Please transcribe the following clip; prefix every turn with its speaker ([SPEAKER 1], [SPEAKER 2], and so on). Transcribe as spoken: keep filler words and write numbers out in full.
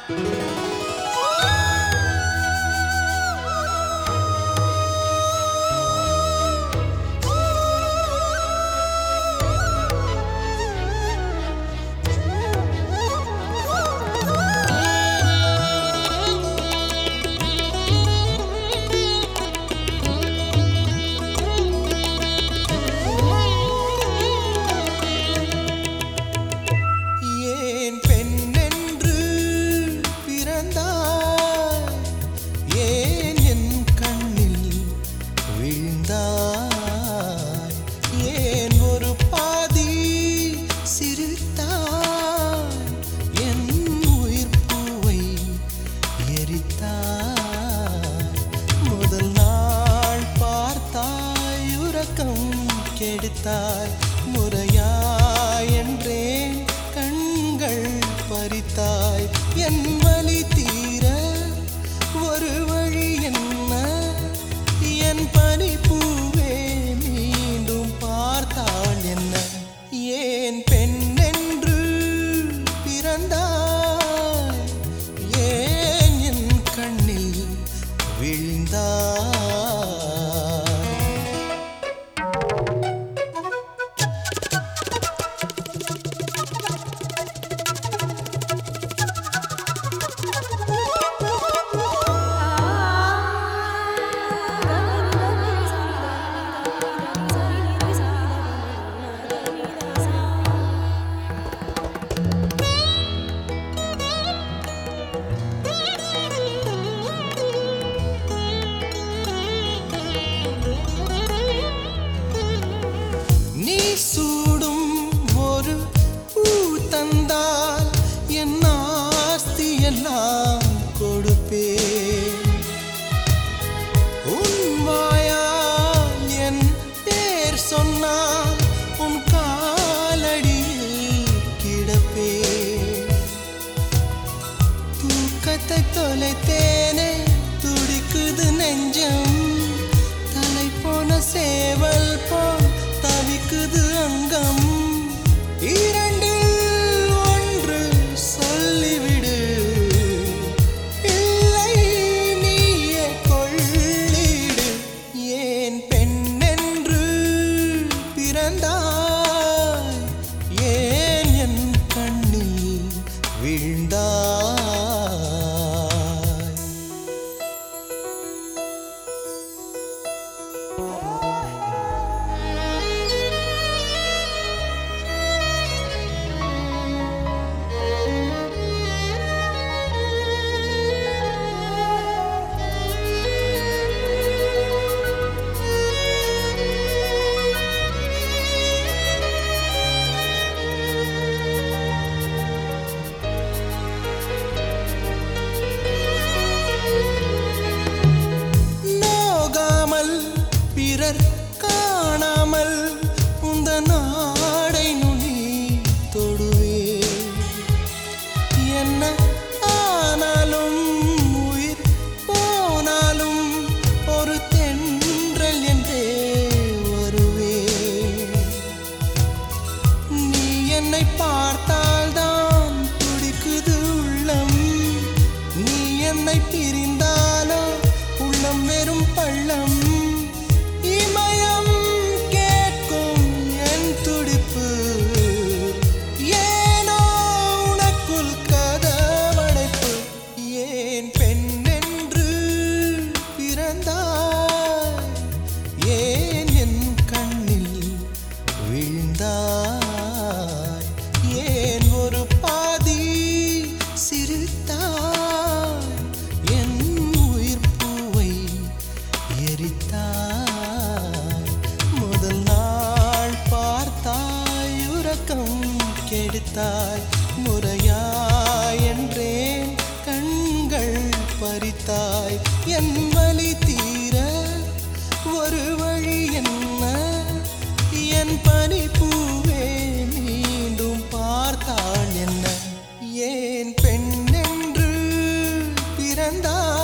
[SPEAKER 1] கெடுத்தாய் முறையாய் என்றேன் கண்கள் பறித்தாய் என் வலி தீர ஒரு வழி என்ன என் பனி பூவே மீண்டும் பார்த்தாள் என்ன ஏன் பெண் என்று பிறந்தாய் ஏன் என் கண்ணில் விழுந்தாய் சூடும் ஒரு பூ தந்தால் என் ஆஸ்தி எல்லாம் கொடுப்பேன் உன் வாயால் என் பேர் சொன்னால் உன் காலடியில் கிடப்பேன் தூக்கத்தை தொலைத்தேனே துடிக்குது நெஞ்சம் தலை போன சேவல் போல் தவிக்குது அங்கம் இரண்டில் ஒன்று சொல்லிவிடு இல்லை நீயே கொள்ளிடு ஏன் பெண் என்று பிறந்தாய் ஏன் என் கண்ணில் விழுந்தாய் பிறர் காணாமல் உந்த நாடை நுனி தொடுவே என்ன ஆனாலும் உயிர் போனாலும் ஒரு தென்றல் என்றே வருவே நீ என்னை பார்த்தால்தான் துடிக்குது உள்ளம் நீ என்னை பிரிந்தாலோ உள்ளம் வெறும் பள்ளம் இமயம் கேட்கும் என் துடிப்பு ஏனோ உனக்குள் கதவடைப்பு ஏன் பெண் என்று பிறந்தாய் ஏன் என் கண்ணில் விழுந்தாய் ஏன் ஒரு பாதி சிரித்தாய் என் உயிர் பூவை எரித்தாய் முதல் நாள் பார்த்தாய் உறக்கம் கெடுத்தாய் முறையாய் என்றேன் கண்கள் பறித்தாய் என் வலி தீர ஒரு வழி என்ன என் பனி பூவே மீண்டும் பார்த்தாள் என்ன ஏன் பெண் என்று பிறந்தாய்